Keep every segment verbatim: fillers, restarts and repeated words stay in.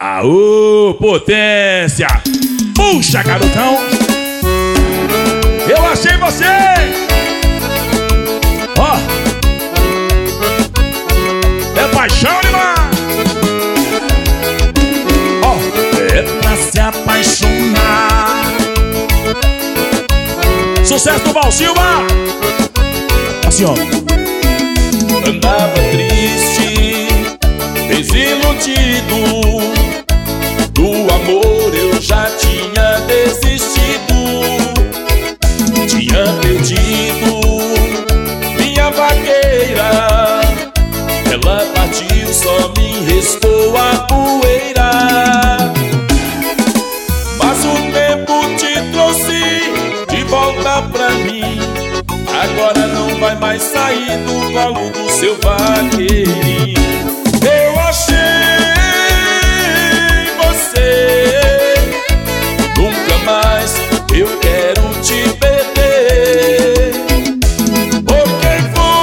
Aô, potência! Puxa, garotão! Eu achei você! Ó! É paixão demais! Ó! É pra se apaixonar. Sucesso do Val Silva! Assim, ó. Andava triste, desiludido. Do amor eu já tinha desistido. Tinha perdido minha vaqueira. Ela partiu, só me restou a poeira. Mas o tempo te trouxe de volta pra mim. Agora não vai mais sair do colo do seu vaqueirinho. Eu achei você, nunca mais eu quero te perder. Porque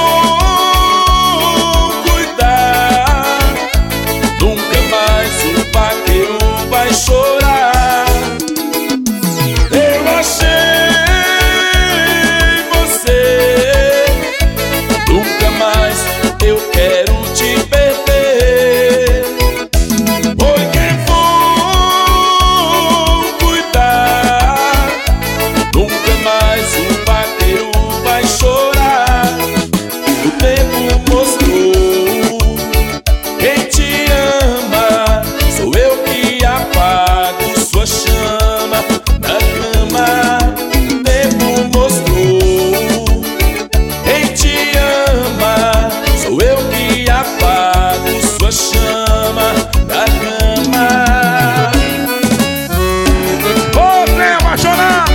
vou cuidar, nunca mais o vaqueiro vai chorar. Eu achei você, nunca mais eu quero te perder. Porque vou cuidar, nunca mais o vaqueiro vai chorar. O tempo mostrou quem te ama. Sou eu que apago sua chama na cama. O tempo mostrou quem te ama. Sou eu que apago sua chama na cama. Ô, trem apaixonado!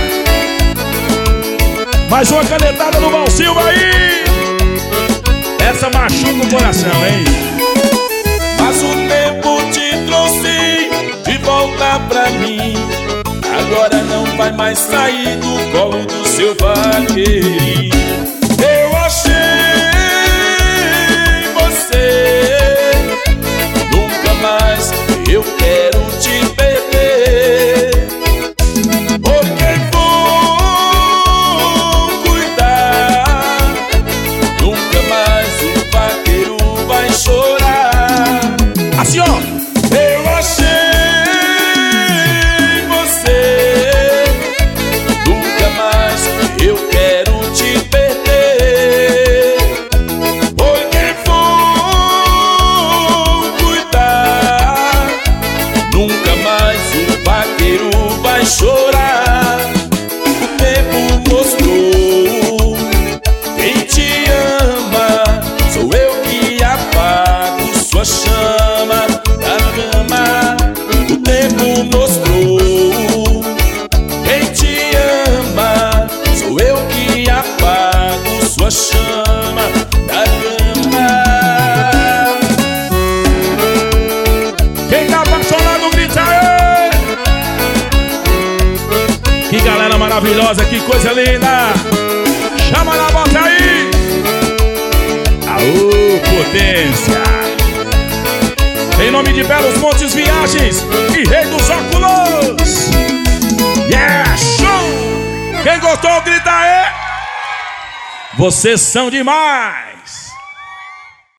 Mais uma canetada do Val Silva aí! Essa machuca o coração, hein? Mas o tempo te trouxe de volta pra mim. Agora não vai mais sair do colo do seu vaqueirinho. Eu achei você, nunca mais eu quero te perder. Porque vou cuidar, nunca mais o vaqueiro vai chorar. Assim, ó! Eu achei você, nunca mais eu quero te perder. Porque vou cuidar, nunca mais o vaqueiro vai chorar. O tempo mostrou quem te ama. Sou eu que apago sua chama da cama. O tempo mostrou quem te ama. Sou eu que apago sua chama da cama. Quem tá apaixonado, grita aí! Que galera maravilhosa, que coisa linda! Chama na bota aí! Aô, potência! Em nome de Belos Montes Viagens e Rei dos Óculos! Yeah, show! Quem gostou, grita aí! Vocês são demais!